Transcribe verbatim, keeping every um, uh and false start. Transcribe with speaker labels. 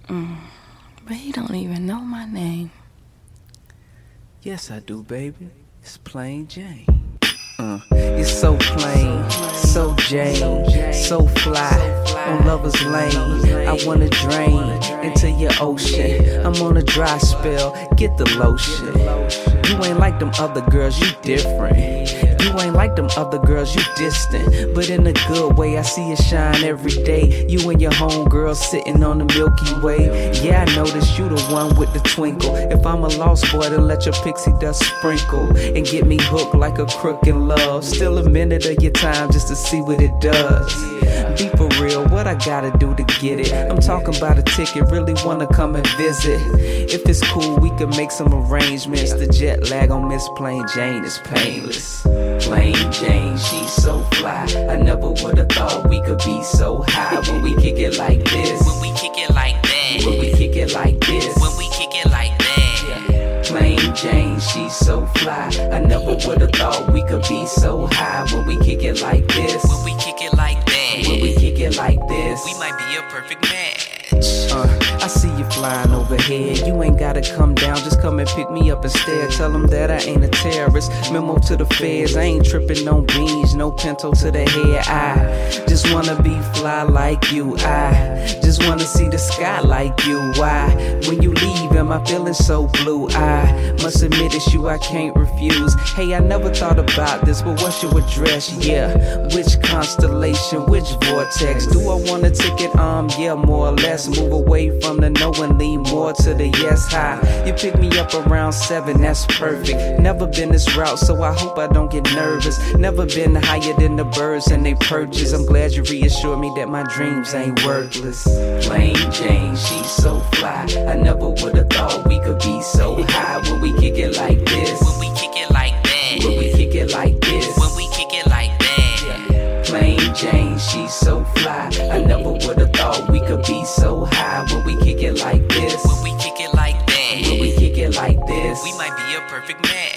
Speaker 1: Mm, but he don't even know my name.
Speaker 2: Yes, I do, baby. It's Plain Jane. Uh, it's so plain, so Jane, so fly, on Lover's Lane. I wanna drain into your ocean. I'm on a dry spell, get the lotion. You ain't like them other girls, you different. You ain't like them other girls, you distant. But in a good way, I see you shine every day. You and your homegirl sitting on the Milky Way. Yeah, I noticed you the one with the twinkle. If I'm a lost boy, then let your pixie dust sprinkle and get me hooked like a crook in love. Still a minute of your time just to see what it does. Be for real, what I gotta do to get it? I'm talking about a ticket, really wanna come and visit. If it's cool, we can make some arrangements. The jet lag on Miss Plain Jane is painless. Plain Jane, she's so fly. I never would've thought we could be so high when we kick it like this.
Speaker 3: When we kick it like that.
Speaker 2: When we kick it like this.
Speaker 3: When we kick it like that.
Speaker 2: Plain Jane, she's so fly. I never would've thought we could be so high when we kick it like this.
Speaker 3: When we kick it like that.
Speaker 2: When we kick it like this.
Speaker 3: We might be a perfect match.
Speaker 2: Uh, I see you flying overhead. You ain't gotta come down, just come and pick me up instead. Tell them that I ain't a terrorist. Memo to the feds, I ain't tripping on beans. No pinto to the head. I just wanna be fly like you. I just wanna see the sky like you. Why? When you leave, am I feeling so blue? I must admit it's you I can't refuse. Hey, I never thought about this, but what's your address? Yeah, which constellation, which vortex? Do I want a ticket? Um, yeah, more or less. Move away from the no and lean more to the yes high. You pick me up around seven, that's perfect. Never been this route, so I hope I don't get nervous. Never been higher than the birds and they perches. I'm glad you reassured me that my dreams ain't worthless. Plain Jane, she's so fly. I never would've thought we could be so high when we kick it like this.
Speaker 3: When we kick it like that.
Speaker 2: When we kick it like this.
Speaker 3: When we kick it like that.
Speaker 2: Plain Jane, she's so fly. I never would've thought we could be so high when we kick it like this.
Speaker 3: When we kick it like that.
Speaker 2: When we kick it like this.
Speaker 3: We might be a perfect match.